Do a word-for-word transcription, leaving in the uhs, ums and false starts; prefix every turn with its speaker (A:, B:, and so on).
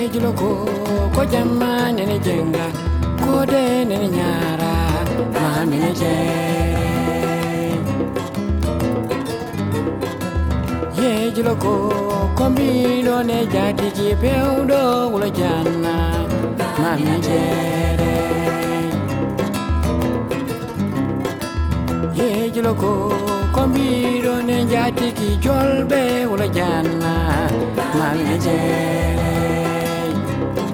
A: Jiloko ko jamma nene jenga ko de nene nyara mami ne jere ye jiloko kombi do ne jadi ji pewdo wala janna mami ne jere ye jiloko kombi do ne jadi ki jolbe wala janna mami ne jere